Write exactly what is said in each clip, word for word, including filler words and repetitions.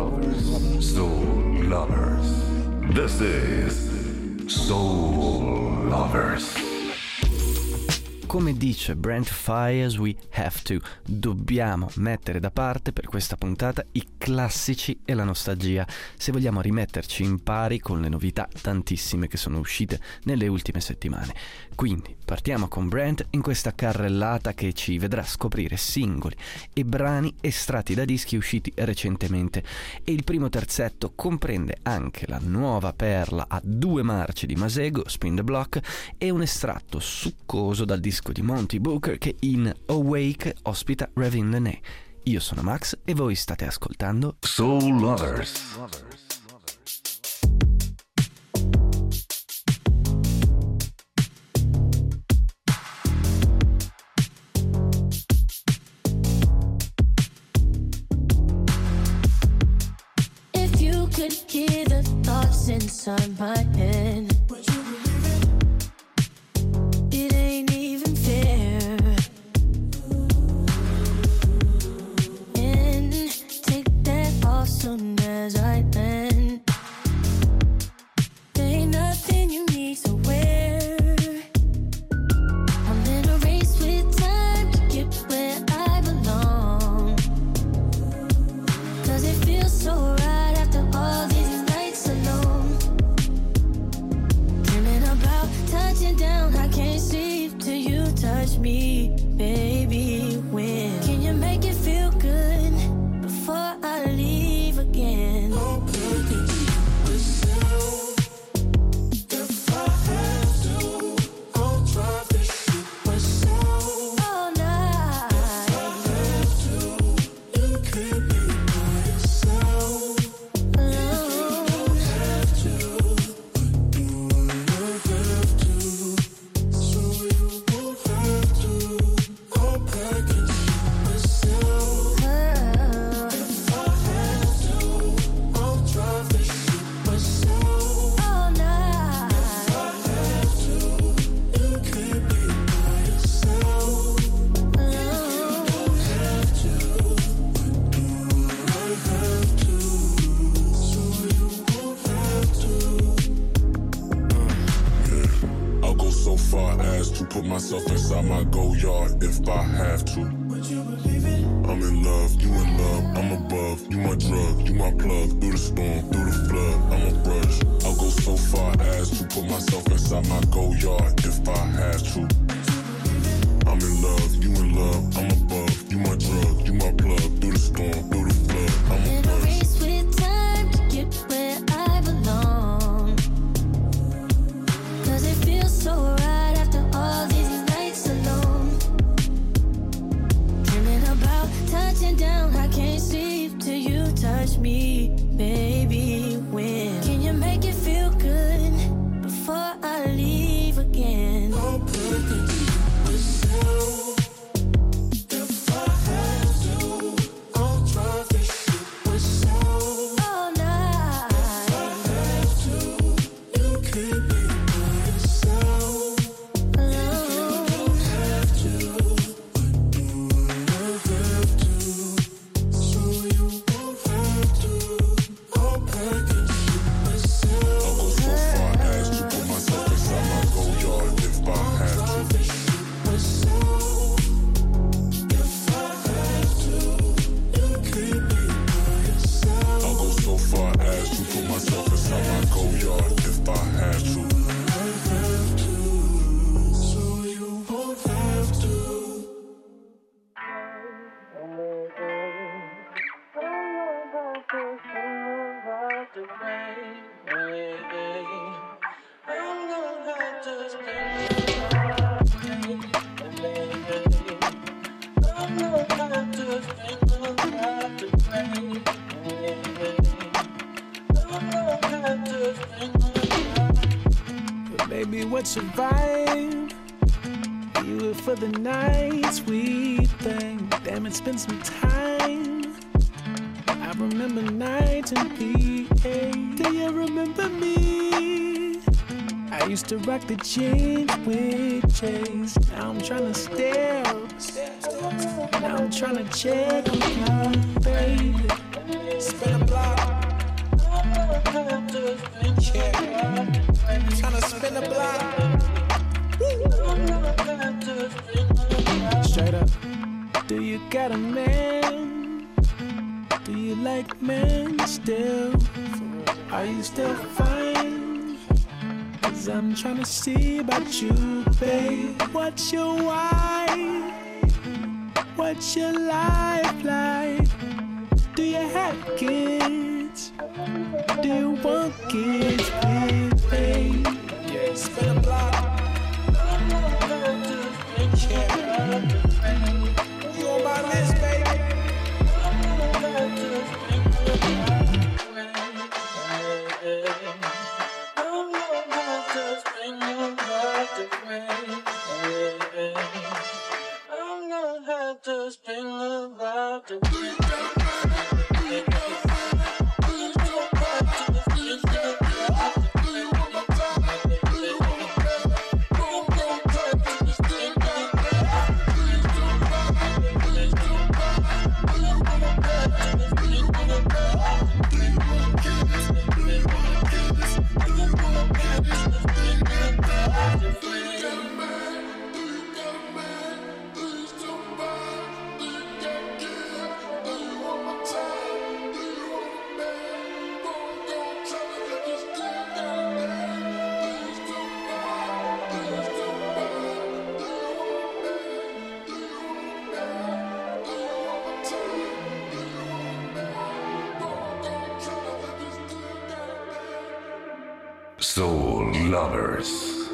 lovers, soul lovers. This is Soul Lovers. Come dice Brent Faiyaz, we have to, dobbiamo mettere da parte per questa puntata i classici e la nostalgia, se vogliamo rimetterci in pari con le novità tantissime che sono uscite nelle ultime settimane. Quindi partiamo con Brent in questa carrellata che ci vedrà scoprire singoli e brani estratti da dischi usciti recentemente, e il primo terzetto comprende anche la nuova perla a due marce di Masego, Spin the Block, e un estratto succoso dal disco di Monty Booker che in Awake ospita Ravin Lenae. Io sono Max e voi state ascoltando Soul Lovers. If you could hear the thoughts inside my head, would you believe it? It ain't even fair. And take that off soon as I land. There ain't nothing you need to wear. I'm in a race with time to get where I belong. Cause it feels so right after all these nights alone. Dreaming about touching down, I can't sleep till you touch me, baby. When can you make it feel good before I leave again? Oh, baby, myself. If I have to, I'll drive this shit myself. All night. If I have to, you can't be by yourself. Alone. You have to, but do I have to? So you won't have to. I'll pack and shit myself. If I have to, I'll drive this shit myself. All night. If I have to, you can't be by yourself. Alone. You have to, but do I have to? So you won't have to. I'll go so far as to put myself inside my go yard if I have to. Would you believe it? I'm in love, you in love, I'm above. You my drug, you my plug. Through the storm, through the flood, I'm a brush. I'll go so far as to put myself inside my go yard if I have to. I'm in love, you in love, I'm above. You my drug, you my plug. Through the storm, through the flood, I'm a In a brush. race with time to get where I belong. Cause it feels so right after all these nights alone. Dreaming about touching down, I can't sleep till you touch me, baby. When can you make it feel good before I leave again? I'll pack and shit myself. If I have to, I'll drive this shit myself. All night. If I have to, You can't be by yourself. alone. You have to, but do I have to? So you won't have to. I'll pack and shit myself. I'll go so far as to put myself inside my go yard if I have to. Myself. If I have to, you can't be by yourself. I'll go so far as to put myself inside my go yard if I have to. I have to, so you won't have to. Baby, what's your vibe? You here for the night, sweet thing. Damn, it's been some time. I remember nights in P A. Do you remember me? I used to rock the jeans with J's. Now I'm tryna stare. Now I'm tryna check on you, baby. Spin a block. Tryna spin the block. Straight up. Do you got a man? Do you like men still? Are you still fine? Cause I'm tryna see about you, babe. What's your why? What's your life like? Do you have kids? Do you want kids, baby? Yeah, spin a block. Yeah. You on my list, baby? I'm gonna have to spin about the Soul Lovers.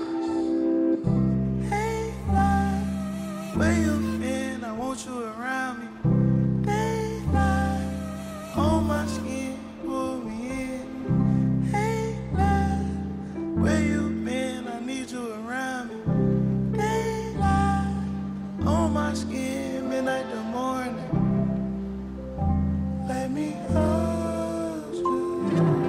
Hey, love, where you been? I want you around me. Hey, love, hold my skin, pull me in. Hey, love, where you been? I need you around me. Hey, love, hold my skin, midnight to morning. Let me hold you.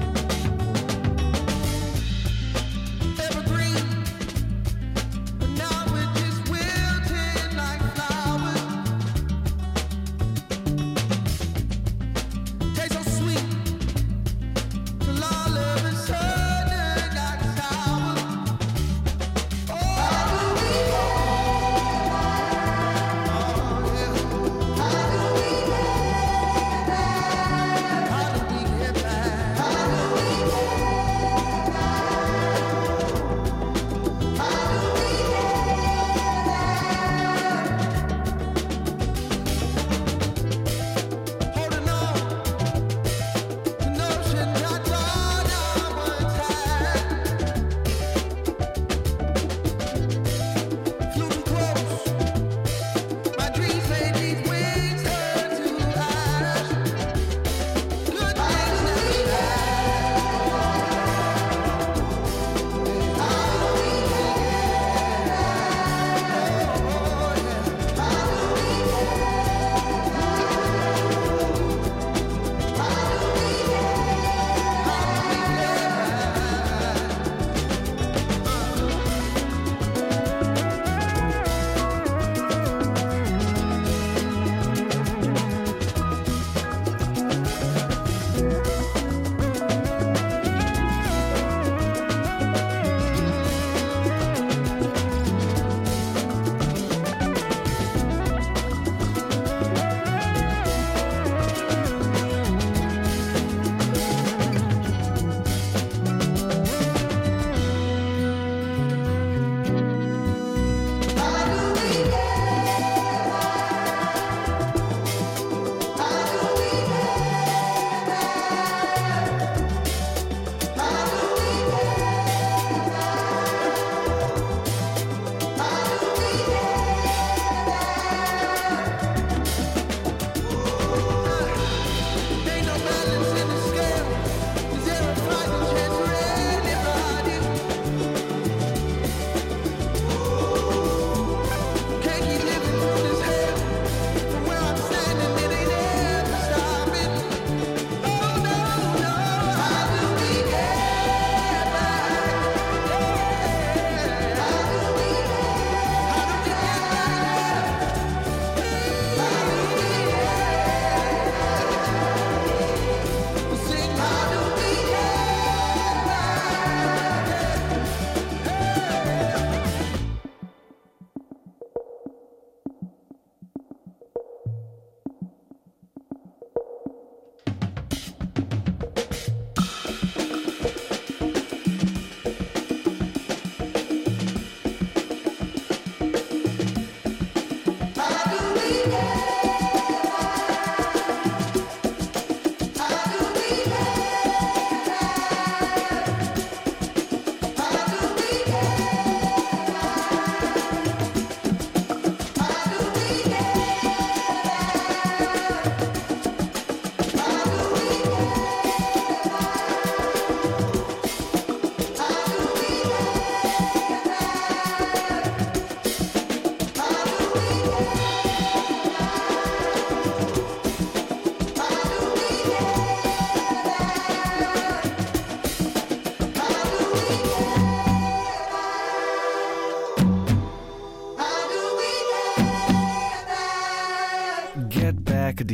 Evergreen, but now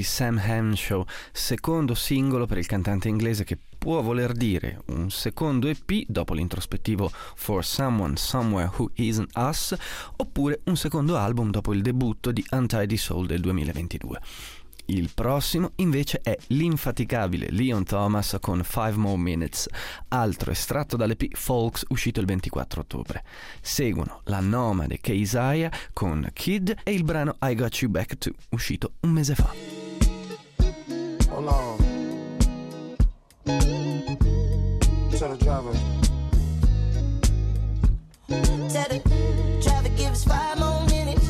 di Sam Henshaw, secondo singolo per il cantante inglese, che può voler dire un secondo E P dopo l'introspettivo For Someone Somewhere Who Isn't Us, oppure un secondo album dopo il debutto di Untidy Soul del duemilaventidue. Il prossimo invece è l'infaticabile Leon Thomas con Five More Minutes, altro estratto dall'E P Folks uscito il ventiquattro ottobre. Seguono la nomade Keziah con Kid e il brano I Got You Back Too, uscito un mese fa. Hold on. Tell the driver. Tell the driver give us five more minutes,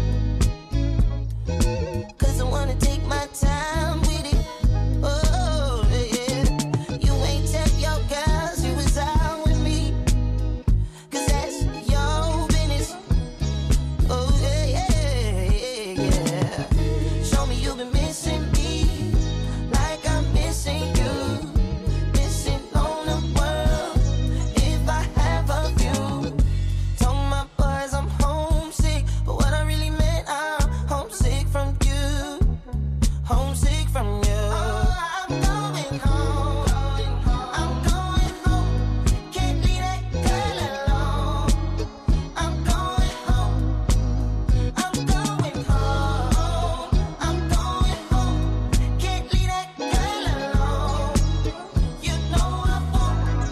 'cause I wanna take my time with it. Oh yeah, you ain't tell your girls you was out with me, 'cause that's your business. Oh yeah, yeah, yeah. Show me you've been missing me like I'm missing you, missing on the world if I have a view. Told my boys I'm homesick, but what I really meant, I'm homesick from you, homesick from you. Oh, I'm going home, I'm going home, can't leave that girl alone. I'm going home, I'm going home, I'm going home, can't leave that girl alone. You know I won't.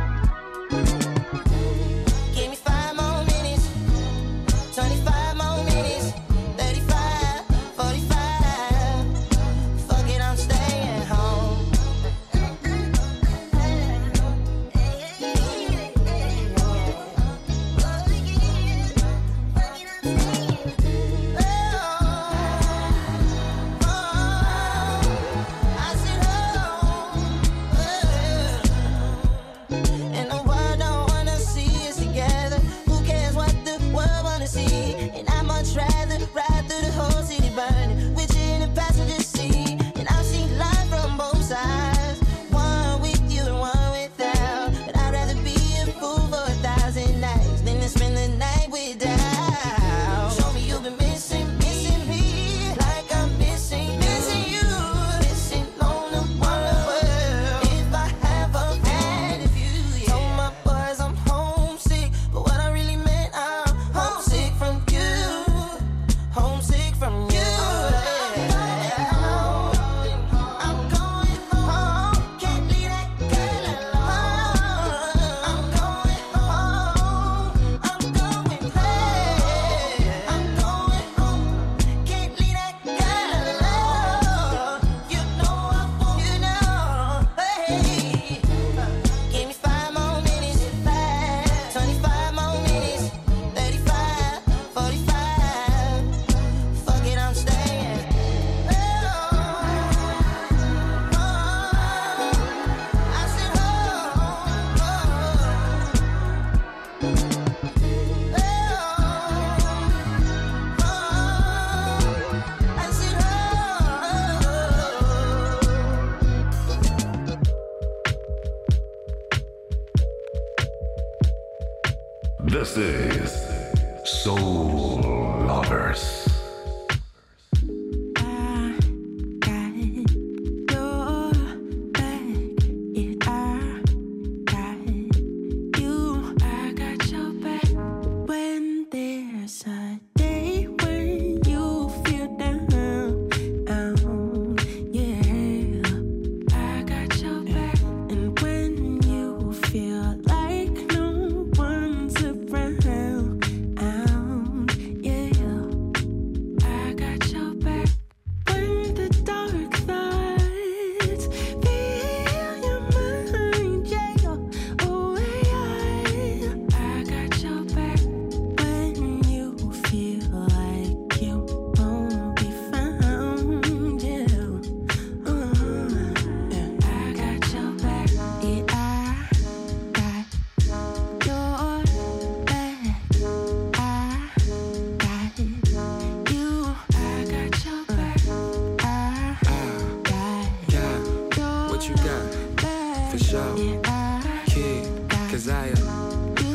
Give me five more minutes, twenty-five more minutes, thirty-five, forty-five. Fuck it, I'm staying home. I said home. And the world don't wanna see us together. Who cares what the world wanna see? And I'd much rather ride through the whole city burning with you in the passenger seat. And I've seen life from both sides, one with you and one without. But I'd rather be a fool for a thousand nights than to spend the night without. Show me you've been missing, missing me like I'm missing, missing you, missing on the world if I have a had if you. Told my boys I'm homesick, but what I really meant, I'm homesick from you, homesick from you. I'm going home, can't leave that girl alone. I'm going home, I'm going home, I'm going home, can't leave that girl alone. You know I won't, you know. Hey, give me five more minutes, twenty-five more minutes, thirty-five, forty-five. Fuck it, I'm staying. Oh, I said home. I said home. This is Soul Lovers. I got your back, yeah, I got you. I got your back when there's a day when you feel down, um, yeah. I got your back, and when you feel like no one's around, um, yeah.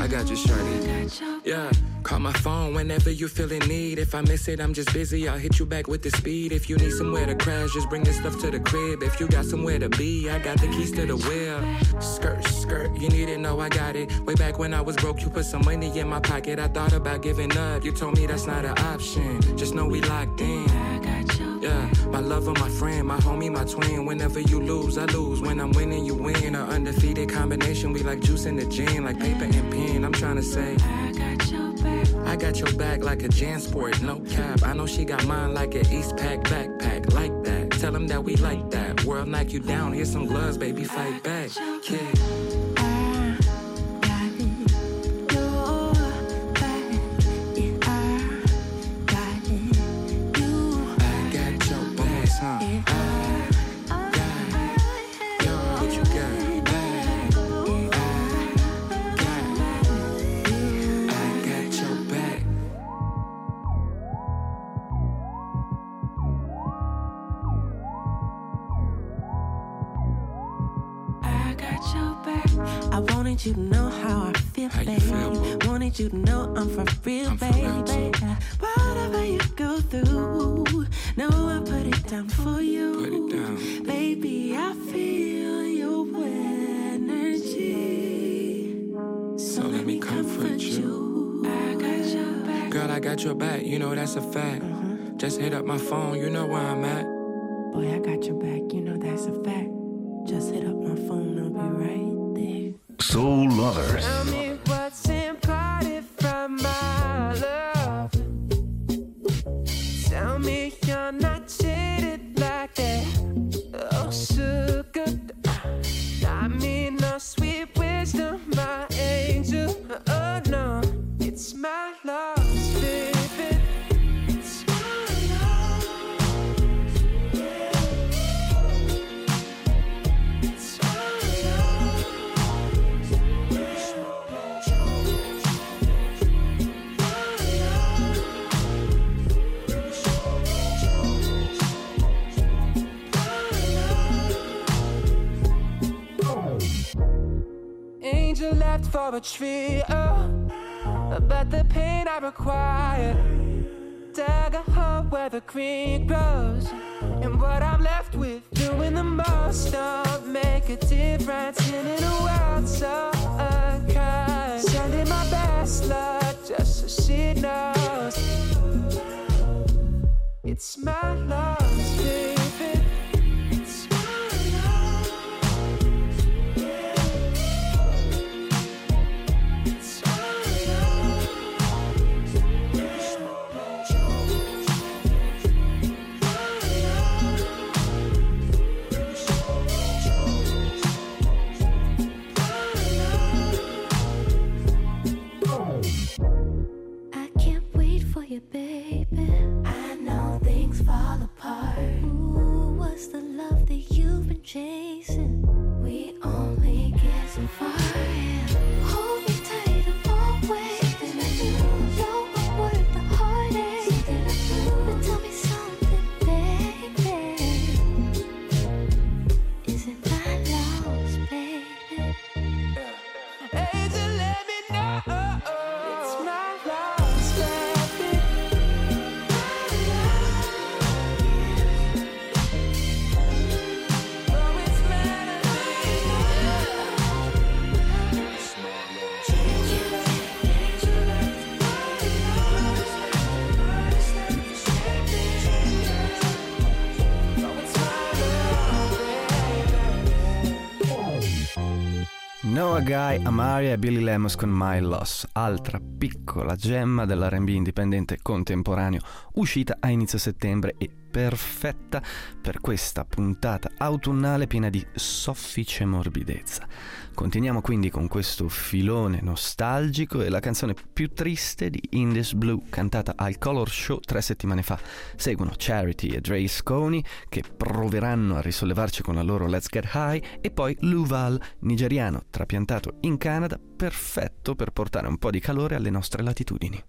got you, shorty. Yeah, call my phone whenever you feel in need. If I miss it, I'm just busy. I'll hit you back with the speed. If you need somewhere to crash, just bring this stuff to the crib. If you got somewhere to be, I got the keys to the wheel. Skirt, skirt, you need it, no, I got it. Way back when I was broke, you put some money in my pocket. I thought about giving up. You told me that's not an option. Just know we locked in. Yeah, my lover, my friend, my homie, my twin. Whenever you lose, I lose. When I'm winning, you win. An undefeated combination. We like juice in the gin, like paper and pen. I'm trying to say, I got your back. I got your back like a JanSport, no cap. I know she got mine like an Eastpak backpack, like that. Tell them that we like that. World knock you down, here's some gloves, baby, fight back. Yeah. You to know how I feel, how baby. Feel, wanted you to know I'm for real, I'm baby. For real whatever you go through, know I put it down for you. Put it down. Baby, I feel your energy. So, so let me comfort you. I got your back. Girl, I got your back, you know that's a fact. Mm-hmm. Just hit up my phone, you know where I'm at. Boy, I got your back, you know that's a fact. Just hit up my phone, I'll be right there. Soul Lovers. Tell me what's imparted from my love. Tell me you're not cheated like that. Oh, sugar. I mean, no sweet wisdom, my angel. Oh, no, it's my loss, baby. It's my loss. Yeah. It's my angel left for a tree, oh, but the pain I require dug a hole where the green grows, and what I'm left with doing the most don't make a difference in a world so unkind. Sending my best love just so she knows it's my loss, baby. Baby, I know things fall apart. Ooh, what's the love that you've been chasing? We only get so far. Yeah. Hold me tight, I'm always something I do. You're worth the heartache. Something I do. But tell me something, baby. Is it my loss, baby? Hey, to let me know it's my loss, baby. Noah Guy, Amaria e Billy Lemos con My Loss, altra piccola gemma dell'R and B indipendente contemporaneo, uscita a inizio settembre e perfetta per questa puntata autunnale piena di soffice morbidezza. Continuiamo quindi con questo filone nostalgico e la canzone più triste di In This Blue, cantata al Color Show tre settimane fa. Seguono Charity e Dre Sconey, che proveranno a risollevarci con la loro Let's Get High, e poi Luval, nigeriano trapiantato in Canada, perfetto per portare un po' di calore alle nostre latitudini.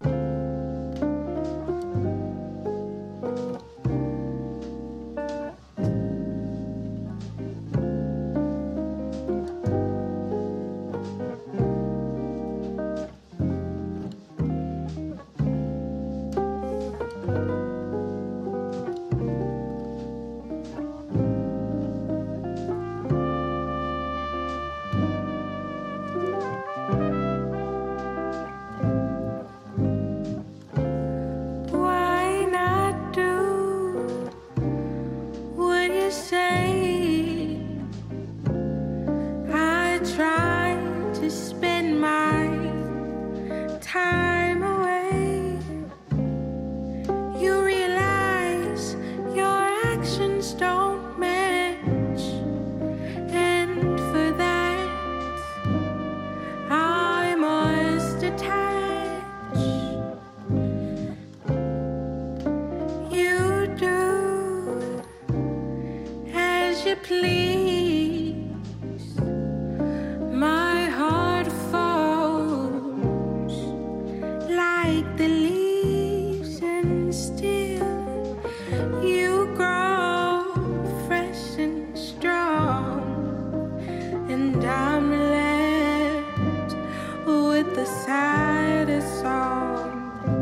saddest song.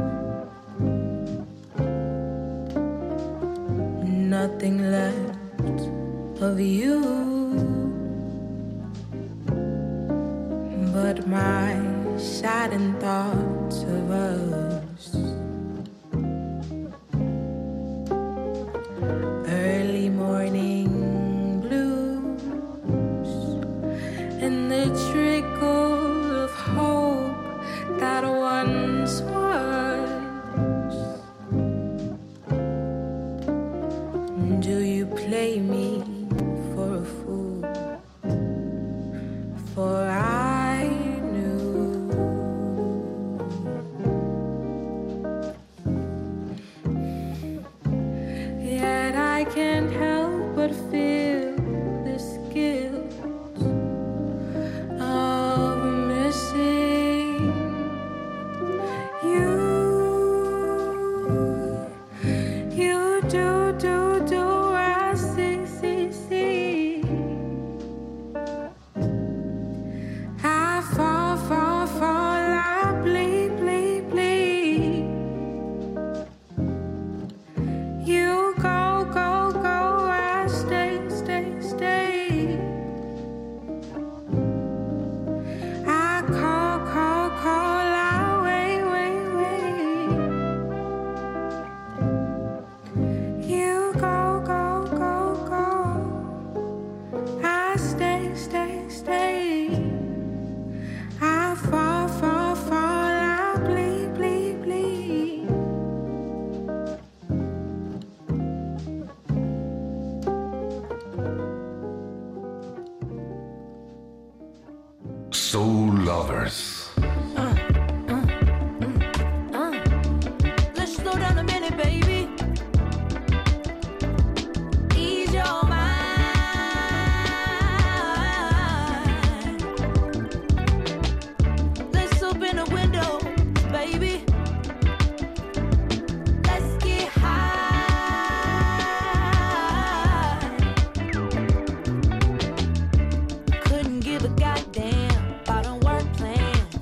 Nothing left of you but my saddened thoughts of us. Early morning blues and the trickle of hope that once was. Do you play me for a fool? For I knew. Yet I can't help but feel this guilt of missing you. You do, do, do, I see, see, see. I fall, fall, fall, I bleed, bleed, bleed. You go, go, go, I stay, stay, stay. I call, call, call, I wait, wait, wait. You go, go, go, go. I stay, stay, stay. I fall, fall, fall, I bleed, bleed, bleed. Soul Lovers. Let's slow down a minute, baby. Ease your mind. Let's open the window, baby. Let's get high. Couldn't give a goddamn about a work plan.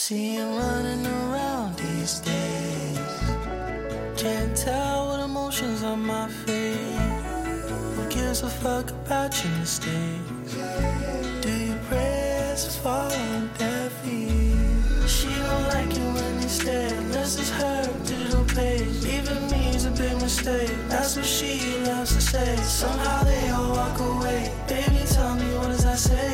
See him running around these days. Can't tell what emotions on my face. Who gives a fuck about your mistakes? Do your prayers fall on deaf ears? She don't like it when you stay. This is her digital page. Leaving me is a big mistake. That's what she loves to say. Somehow they all walk away. Baby, tell me, what does that say?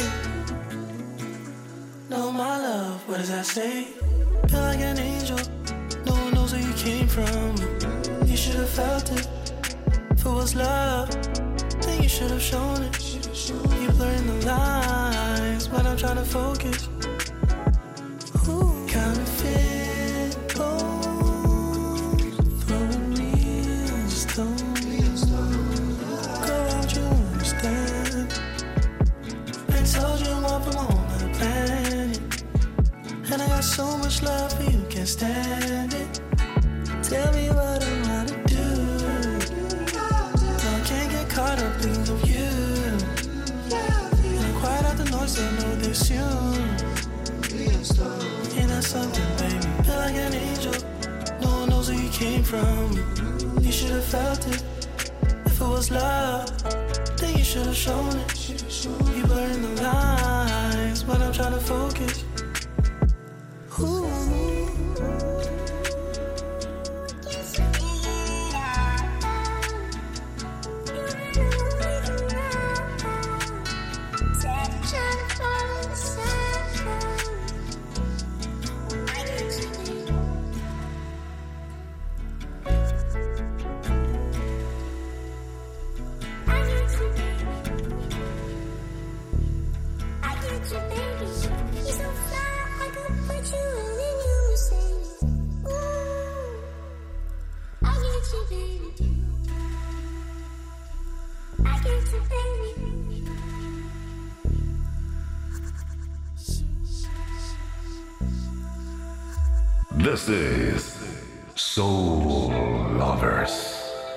No, my love, what does that say? Feel like an angel. No one knows where you came from. You should have felt it. If it was love, then you should have shown it. You blurring the lines, but I'm trying to focus. Ooh, counterfeit gold, throwing real stones. Girl, don't you understand? I told you I'm from on the planet, and I got so much love for you, can't stand it. Tell me what I'm gonna do. I can't get caught up thinking of you. And I'm quiet out the noise, I know this soon. Ain't that something, baby? Feel like an angel. No one knows where you came from. You should have felt it. If it was love, then you should have shown it. You blurring the lines, but I'm trying to focus. Ooh. This is Soul Lovers.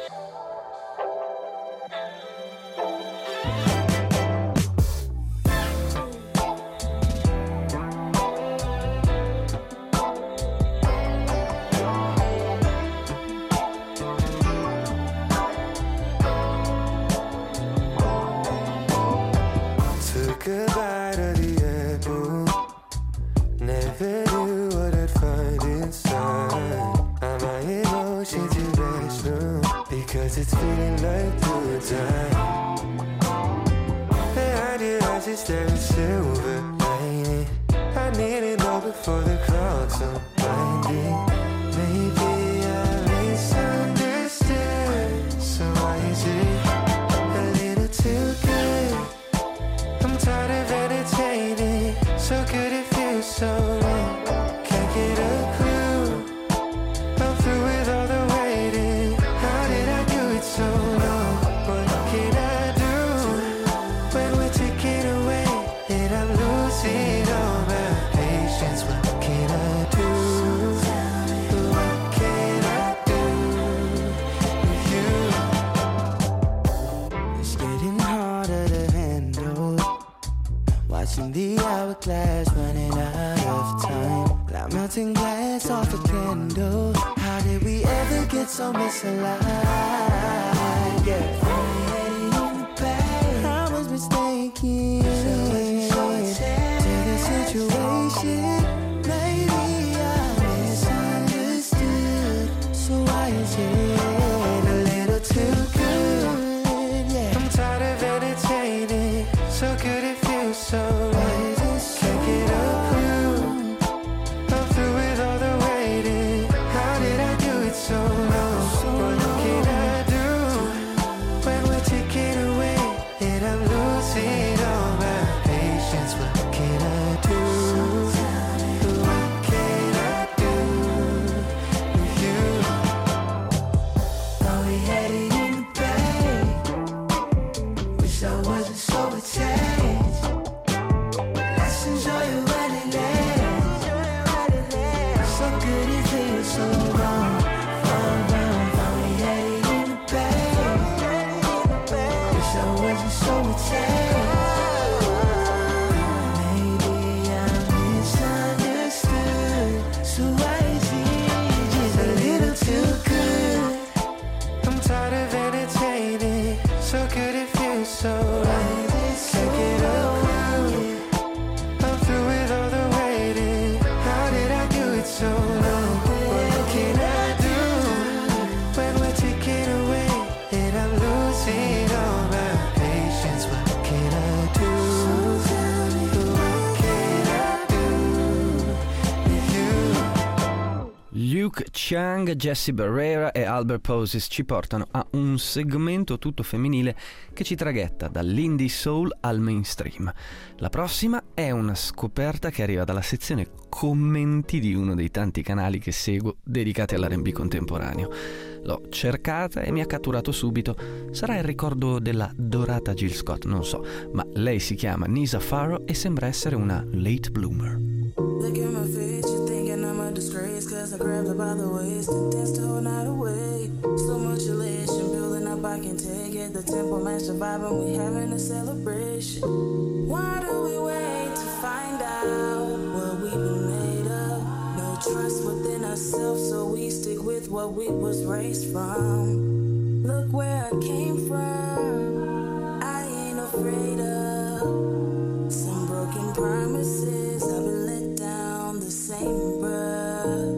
Took a bite of the apple. Never knew what I'd find inside. Are my emotions irrational? Because it's feeling like do or die. Behind your eyes is there a silver lining? I need it all before the clouds are blinding. Maybe I misunderstood. So why is it a little too good? I'm tired of entertaining. So good it feels so wrong. Can't get a clue. I'm through with all the waiting. How did I do it so long? What can I do when we're taking away and I'm losing all my patience? What can I do? What can I do with you? It's getting harder to handle. Watching the hourglass running out of time, like melting glass off a candle. How did we ever get so misaligned? Yeah, in the back, I was mistaken to the situation. Maybe I misunderstood. So why is it a little too good? Yeah, I'm tired of entertaining. So good it feels so right. Can't get a clue. I'm through with all the waiting. How did I do it so long? What can I do when we're taking away and I'm losing all my patience? What can I do? What can I do with you? Thought we had it in the bag. Wish I wasn't so attached. Let's enjoy it while it lasts. So good it feels so wrong. All wrong. Thought we had it in the bag. Wish I wasn't so attached. Maybe I misunderstood. wasting all my patience. What can I do? What can I do with you? Luke Chang, Jessie Barrera e Albert Poses ci portano a un segmento tutto femminile che ci traghetta dall'indie soul al mainstream. La prossima è una scoperta che arriva dalla sezione commenti di uno dei tanti canali che seguo dedicati all'R and B contemporaneo. L'ho cercata e mi ha catturato subito. Sarà il ricordo della dorata Jill Scott, non so, ma lei si chiama Nisa Farrow e sembra essere una late bloomer. Look at my face, you're thinking I'm a disgrace, cause I grabbed her by the waist and danced the whole night away. So much elation building up, I can take it. The tempo match the vibe and we having a celebration. Why do we wait to find out what we've been made of? No trust within ourselves, so we stick with what we was raised from. Look where I came from, I ain't afraid of some broken promises. I've been let down the same breath.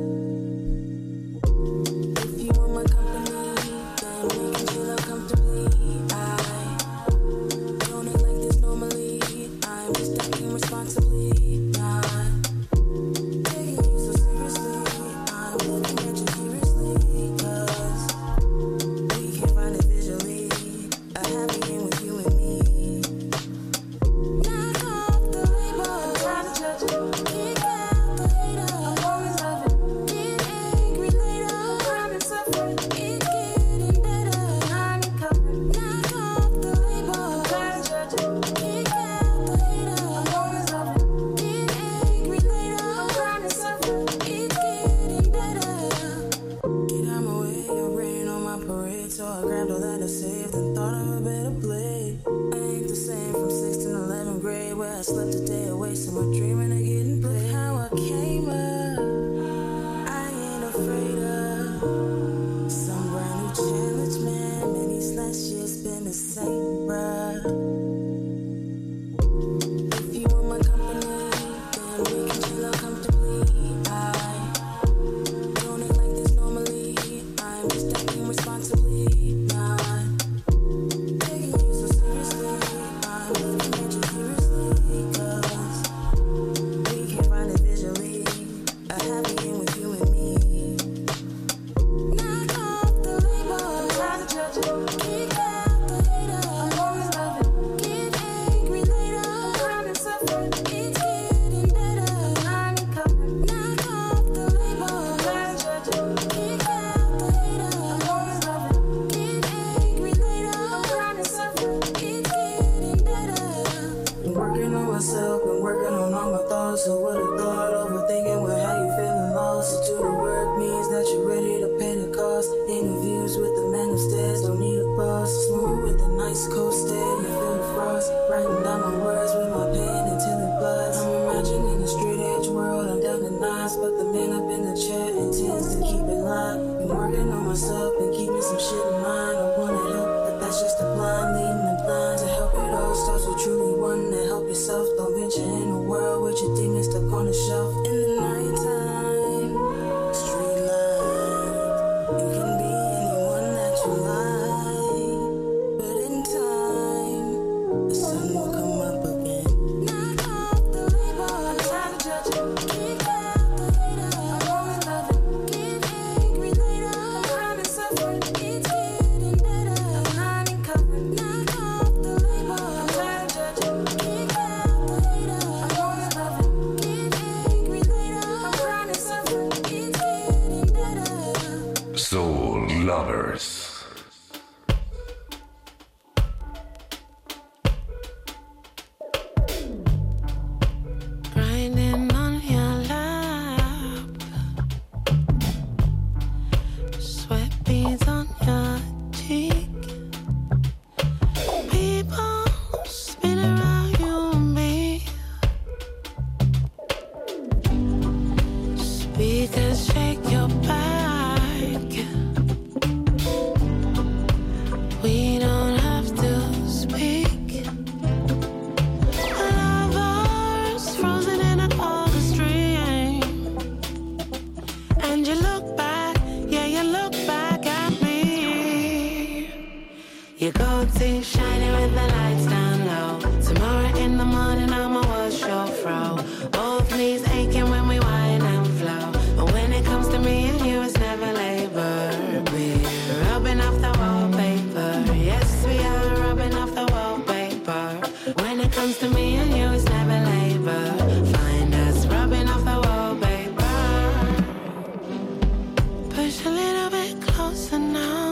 If you want my company, then we can chill out comfortably. I don't act like this normally. I'm just acting responsibly, not taking you so seriously. I'm looking at you seriously, cause we can't find it visually. A happy end with you and me. Knock off the label, I'm trying to judge you. Kick out the hater, I'm always loving. Get angry later, I'm in suffering. It's getting better, I'm in cover. Knock off the label, I'm trying to judge you. Kick out the hater, I'm always loving. Get angry later, I'm in suffering. It's getting better. Get out my way, you're raining on my parade. So I grabbed all that I saved and thought of a better play. I ain't the same from sixth and eleventh grade, where I slept a day away, so I'm dreaming of getting played. Look how I came up, I ain't afraid of some brand new challenge, man. Man, these last years been the same, bruh. If you want my company, then we can chill out comfortably. I don't act like this normally. I'm just acting responsibly, not taking you so seriously. I'm looking at you seriously, cause we can't find it visually. A happy end with you and me. Knock off the label, I'm trying to judge you. Kick out the hater, I'm always loving. Get angry later, I'm in suffering. It's getting better, I'm in cover. Knock off the label, I'm trying to judge you. Kick out the hater, I'm always loving. Get angry later, I'm in suffering. It's getting better. Been working on myself, been working on all my thoughts. Who would've thought? Overthinking with how you feeling lost. To do the work means that you're ready to pay the cost. Interviews with the man upstairs, don't need a boss. Smooth with the nice cold stare, you feel the frost. Writing down my words with my pen until it bloods. I'm imagining a straight edge world, I'm down to nines, but the man up in the chair intends to keep it live. Been working on myself and keeping some shit in mind. I wanna help, but that's just a blind leading the blind. To help it all starts with truly wanting to help yourself. Don't venture in a world with your demons stuck on the shelf. In the nighttime, street light, you can be anyone that you like, but in time, the sun will come up again. Knock off the label, I'm trying to judge you. Kick out the hater, I'm always loving. Get angry later, I'm in suffering. It's getting better, I'm in cover. Knock off the label, I'm trying to judge you. Kick out the hater, I'm always loving. Get angry Your gold teeth shining with the lights down low. Tomorrow in the morning I'ma wash your fro. Both knees aching when we whine and flow. But when it comes to me and you, it's never labor. We're rubbing off the wallpaper. Yes, we are rubbing off the wallpaper. When it comes to me and you, it's never labor. Find us rubbing off the wallpaper. Push a little bit closer now.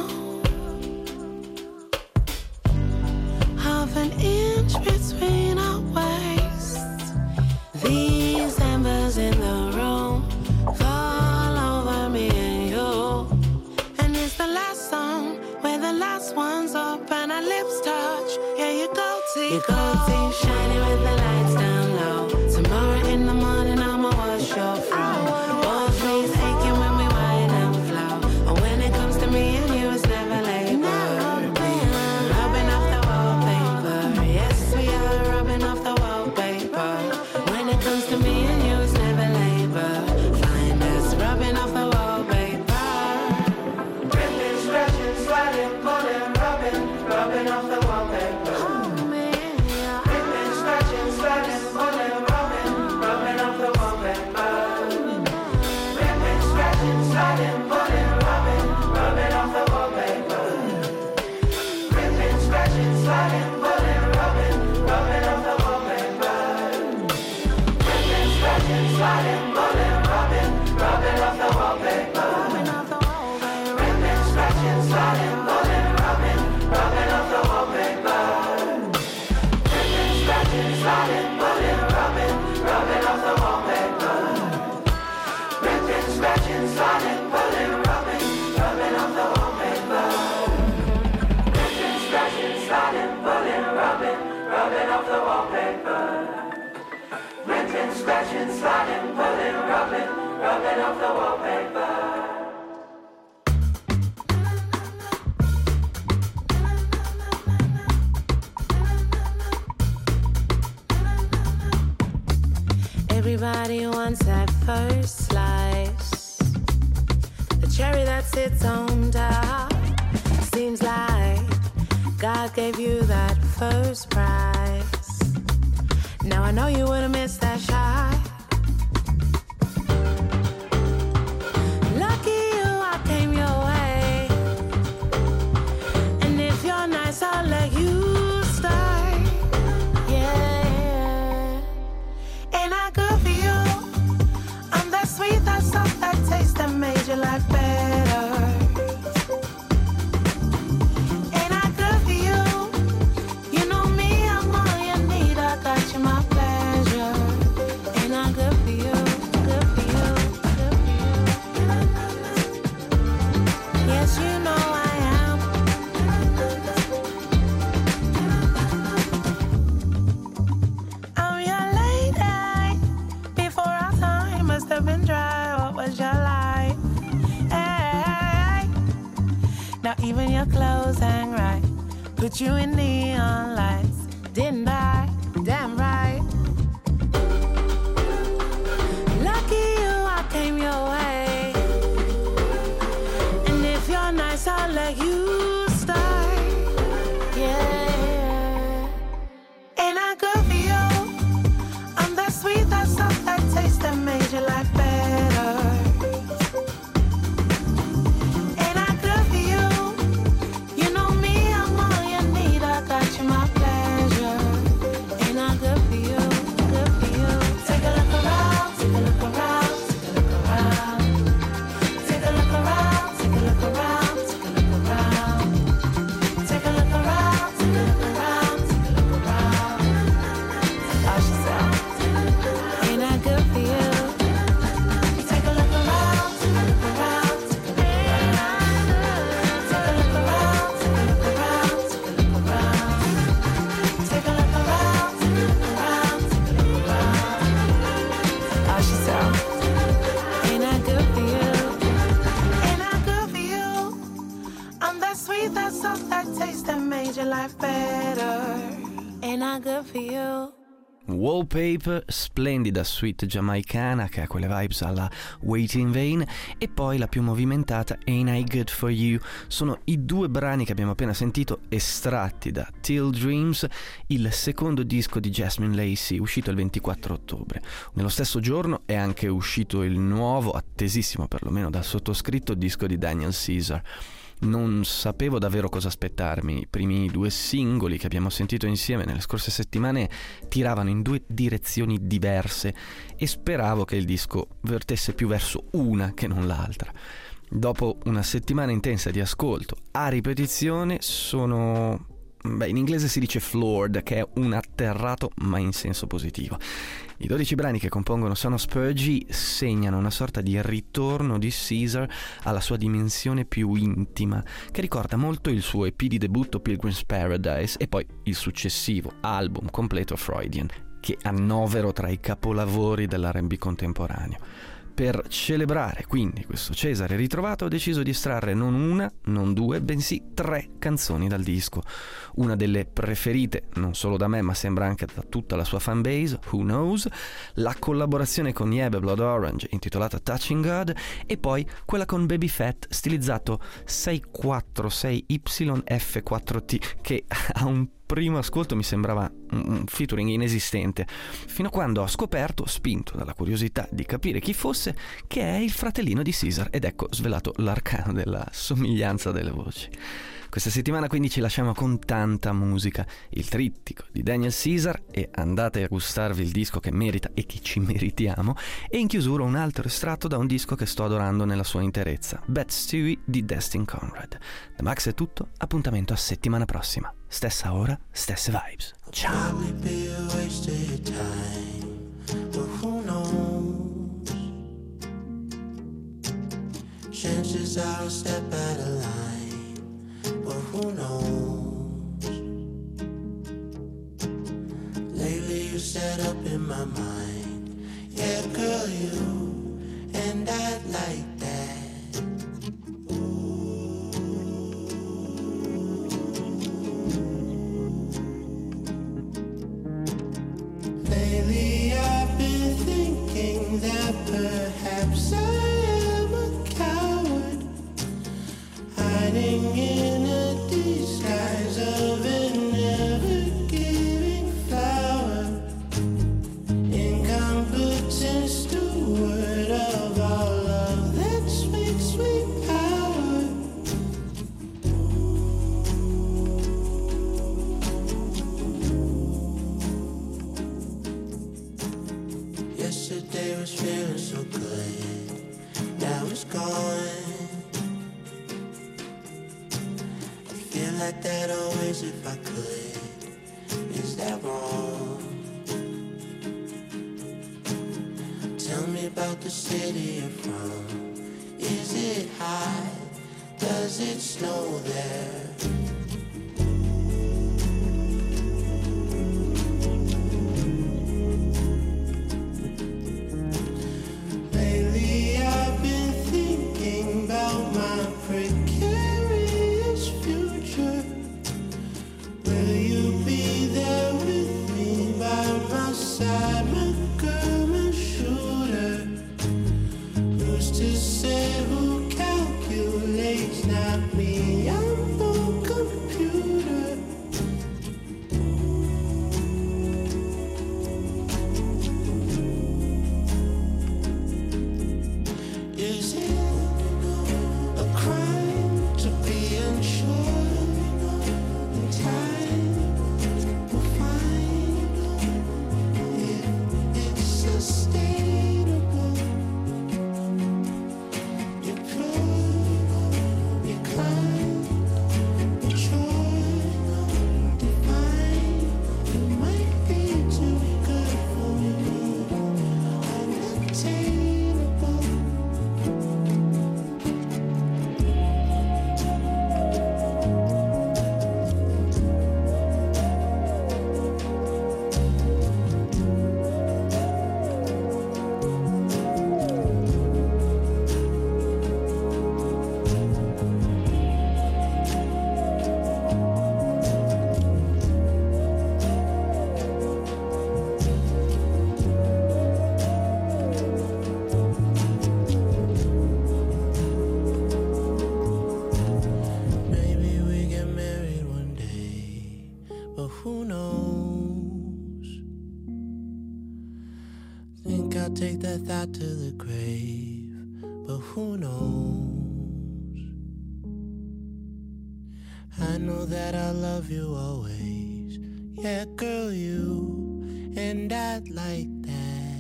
Half an inch between our waists. These embers in the room fall over me and you. And it's the last song where the last one's up and our lips touch. Yeah, you go to your gold teeth shining with the lights down low. Tomorrow in the morning I'ma wash your fro. Both knees aching when we whine and flow. But when it comes to me and you, it's never labor. Rubbing off the wallpaper. Yes, we are rubbing off the wallpaper. When it comes to me and you, it's never labor. Find us rubbing off the wallpaper. Ripping, stretching, sliding, pulling, rubbing, rubbing off the wallpaper. Ripping, stretching, sliding, pulling, rubbing, rubbing off the wallpaper. Ripping, stretching, sliding, pulling, rubbing, rubbing off the wallpaper. Ripping, stretching, sliding, pulling, rubbing, rubbing off the wallpaper. Ripping, stretching, sliding, pulling, rubbing, rubbing off the wallpaper. Ripping, stretching, sliding, pulling, rubbing, rubbing off the wallpaper. Ripping, stretching, sliding, pulling, rubbing, rubbing off the wallpaper. Ripping, stretching, sliding, pulling, rubbing, rubbing off the wallpaper. Ripping, stretching, sliding, pulling, rubbing, rubbing off the wallpaper. Ripping, stretching, sliding, pulling, rubbing, rubbing off the wallpaper. Everybody wants that first slice, the cherry that sits on top. Seems like God gave you that first prize. Now I know you would've missed that shot. Lucky you, I came your way. And if you're nice, I'll let you start. Yeah. Ain't I good for you? I'm that sweet, that soft, that taste that made your life better. Ain't I good for you? You know me, I'm all you need. I got you, my pleasure. Ain't I good for you? Good for you, good for you. Yes, you know I am. I'm your lady. Before our time must have been dry. What was your life? Hey. Now even your clothes hang right. Put you in neon lights. Didn't I? Damn right. Lucky you, I came your way. And if you're nice, I'll let you start. Yeah. Ain't I good for you? I'm that sweet, that soft, that taste that made your life better. Ain't I good for you? You know me, I'm all you need. I got you, my pleasure. Ain't I good for you? Good for you. Take a look around, take a look around, take a look around. Take a look around, take a look around, take a look around. Take a look around, take a look around, take a look around. Ask yourself, ain't I good for you? Take a look around, take a look around, take a look around. Take a look around, take a look around, take a look around. Take a look around, take a look around, take a look around. Ask yourself, ain't I good for you? Ain't I good for you? I'm that sweet, that soft, that taste that made your life better. Ain't I good for you? Wallpaper, splendida suite giamaicana che ha quelle vibes alla Wait in Vain, e poi la più movimentata Ain't I Good For You. Sono i due brani che abbiamo appena sentito estratti da Till Dreams, il secondo disco di Jasmine Lacey, uscito il ventiquattro ottobre. Nello stesso giorno è anche uscito il nuovo, attesissimo perlomeno dal sottoscritto, disco di Daniel Caesar. Non sapevo davvero cosa aspettarmi. I primi due singoli che abbiamo sentito insieme nelle scorse settimane tiravano in due direzioni diverse e speravo che il disco vertesse più verso una che non l'altra. Dopo una settimana intensa di ascolto a ripetizione sono... Beh, in inglese si dice floored, che è un atterrato ma in senso positivo. I dodici brani che compongono Son of Spurgie segnano una sorta di ritorno di Caesar alla sua dimensione più intima, che ricorda molto il suo E P di debutto Pilgrim's Paradise e poi il successivo album completo Freudian, che annovero tra i capolavori dell'R and B contemporaneo. Per celebrare quindi questo Cesare ritrovato ho deciso di estrarre non una, non due, bensì tre canzoni dal disco. Una delle preferite non solo da me ma sembra anche da tutta la sua fanbase, Who Knows, la collaborazione con Yebe Blood Orange intitolata Touching God, e poi quella con Baby Fat stilizzato sei quattro sei Y F quattro T, che ha un primo ascolto mi sembrava un featuring inesistente, fino a quando ho scoperto, spinto dalla curiosità di capire chi fosse, che è il fratellino di Caesar, ed ecco svelato l'arcano della somiglianza delle voci. Questa settimana quindi ci lasciamo con tanta musica, il trittico di Daniel Caesar, e andate a gustarvi il disco che merita e che ci meritiamo, e in chiusura un altro estratto da un disco che sto adorando nella sua interezza, Bad Stewie di Destin Conrad. Da Max è tutto, appuntamento a settimana prossima, stessa ora, stesse vibes. Ciao! Chances are I'll step out of line, but who knows? Lately you set up in my mind, yeah girl you, and I'd like that. Lately I've been thinking that perhaps I hiding in a disguise of a never-giving flower, incompetent steward of all of that sweet, sweet power. Yesterday was feeling so good, now it's gone. Like that always if I could, is that wrong? Tell me about the city you're from, is it high, does it snow there? Lately I've been thinking about my precarious future. Will you be there with me by my side, my girl, my shooter? Who's to say who calculates, not me? I'm born but who knows? Think I'll take that thought to the grave, but who knows? I know that I'll love you always. Yeah, girl, you and I'd like that.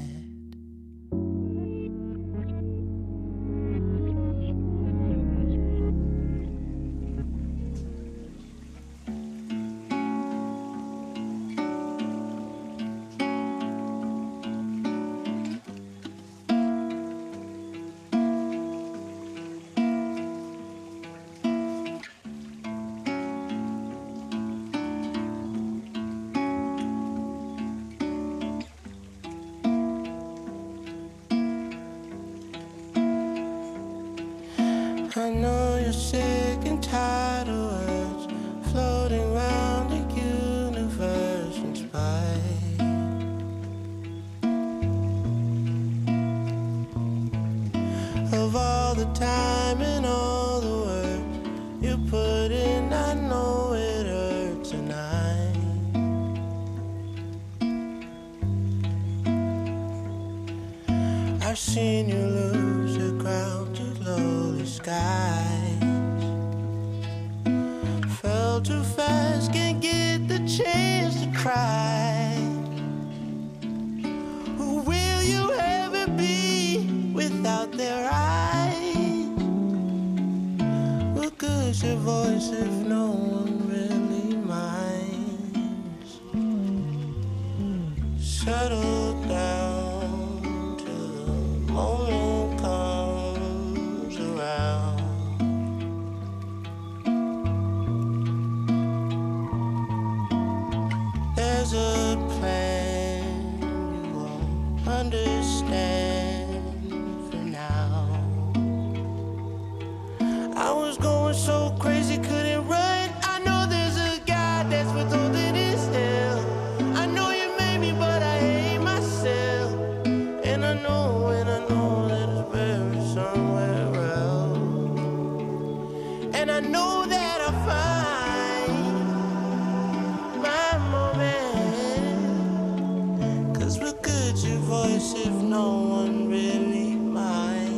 I know you're sick and tired of words floating around the universe in spite of all the time and all the work you put in. I know it hurts tonight. I've seen you lose your ground to lowly skies. Fell too fast, can't get the chance to cry. Who will you ever be without their eyes? What good's your voice if no one really minds? Settle down till the moment comes around. There's a plan you won't understand for now. I was going so crazy, couldn't run. I know there's a God that's withholding his hell. I know you made me, but I hate myself. And I know, and I know that it's buried somewhere else. And I know that I'll find my moment. Cause what good's your voice if no one really minds?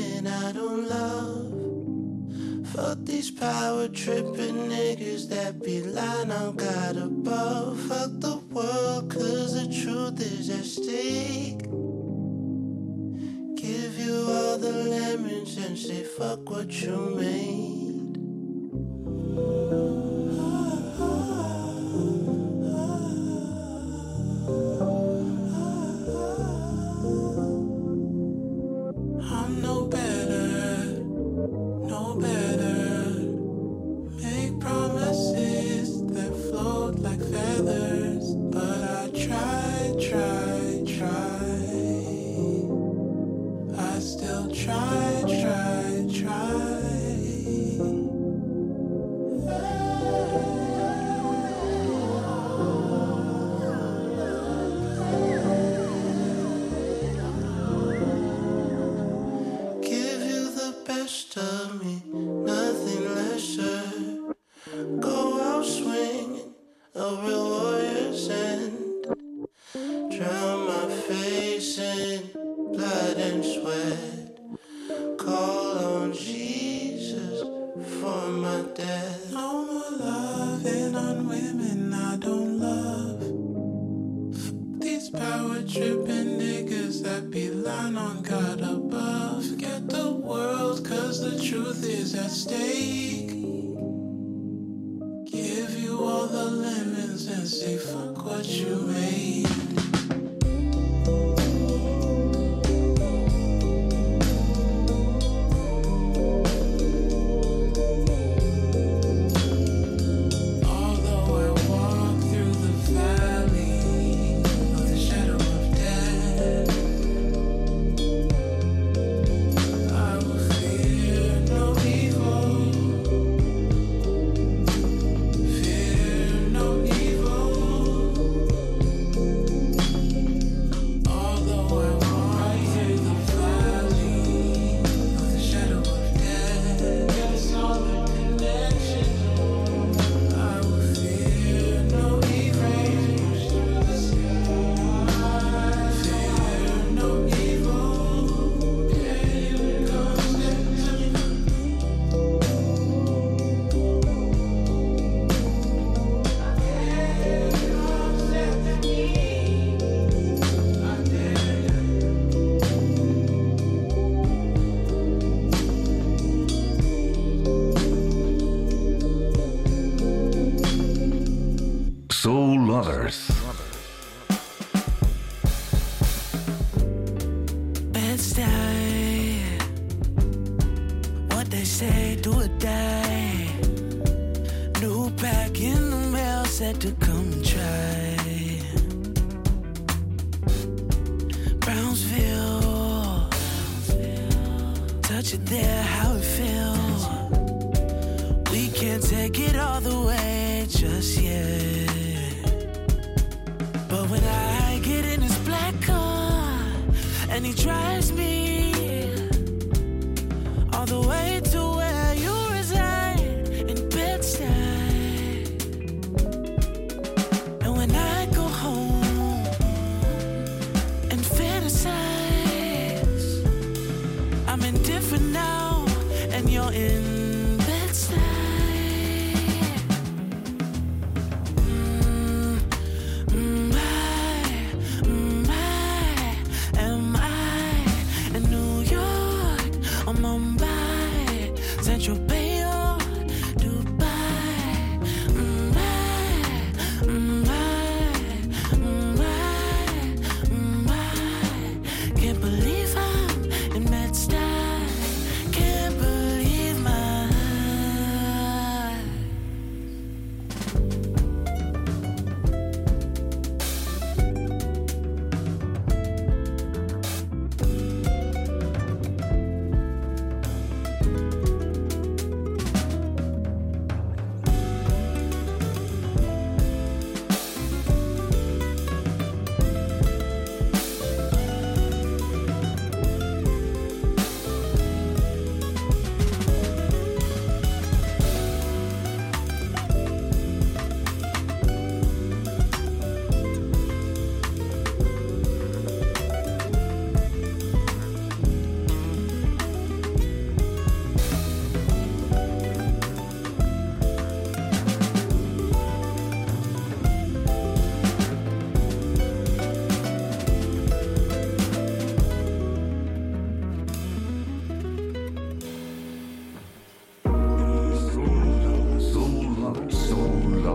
women I don't love. Fuck these power tripping niggas that be lying on God above. Fuck the world, cause the truth is at stake. Give you all the lemons and say fuck what you made. I'm no better, no better. Make promises that float like feathers, but I try, try, try. I still try, try, try. Give you the best of me, nothing lesser. Go out swinging, a real warrior's end. Drown my face in blood and sweat. Call on Jesus for my death. No more loving on women I don't love. Fuck these power tripping niggas that be lying on God above. Forget the world, cause the truth is at stake. Give you all the lemons and say fuck what you made. Although I walk through the valley of the shadow of death, I will fear no evil. Fear no evil. Although I walk through the valley of the shadow of death, there's all the connection. I will fear no evil. Fear no evil. Pain comes into me. Soul Lovers. Bed-Stuy. What they say, do or die. New pack in the mail, said to come try. Brownsville. Touch it there, how it feels. We can't take it all the way just yet. But when I get in his black car and he drives me all the way to where you reside in Bed-Stuy, and when I go home and fantasize, I'm indifferent now and you're in Bed-Stuy. Mm, mm, I, mm, I, am I in New York or Mumbai, Central Bay or Dubai? Mm, I, mm, I, mm, I, mm, I can't believe I'm in Bed-Stuy. Can't believe my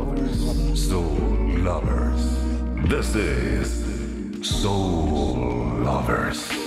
Soul Lovers. This is Soul Lovers.